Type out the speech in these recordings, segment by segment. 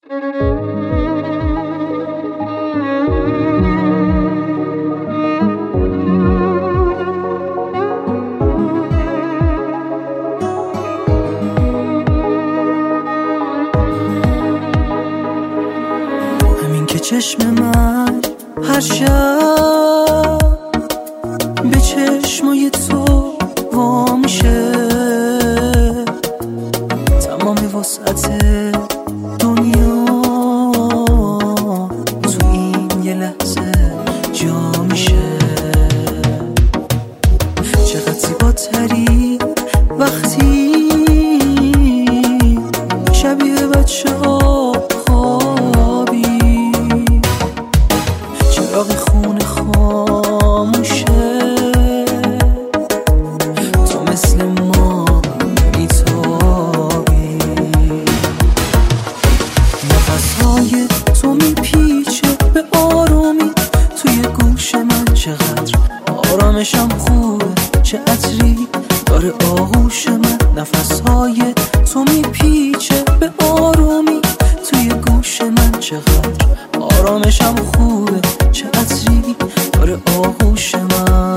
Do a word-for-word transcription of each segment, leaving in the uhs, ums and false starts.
همین که چشم من هر شب به چشمای تو وا میشه، تمام وسعت دنیا تو این یه لحظه جا میشه. چقدر زیباتری وقتی شبیه بچه ها خوابی، چراغ خونه خاموشه، تو مثل ما میتابی. نفسهای تو میپیچه به آرومی توی گوش من، چقدر آرامشم خوبه، چه عطری داره آغوش من. نفسهای تو میپیچه به آرومی توی گوش من، چقدر آرامشم خوبه، چه عطری داره آغوش من.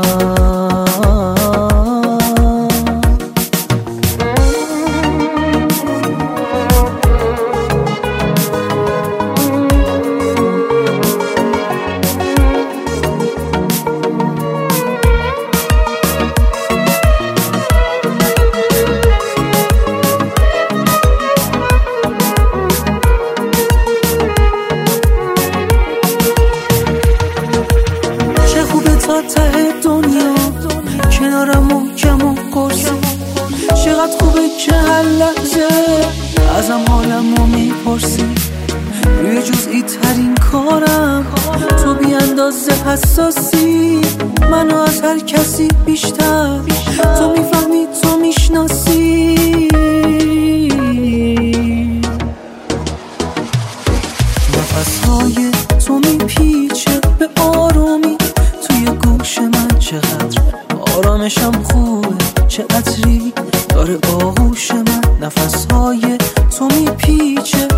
تا ته دنیا کنارم محکم و قرصی، چقدر خوبه که هر لحظه ازم حالمو میپرسی. روی جزئی ترین کارم تو بی اندازه حساسی، منو از هر کسی بیشتر تو میفهمی، تو میشناسی. نفسهای تو میپیچه به آرومی توی گوش من، چقدر آرامشم خوبه، چه عطری داره آغوش من. نفسهای تو میپیچه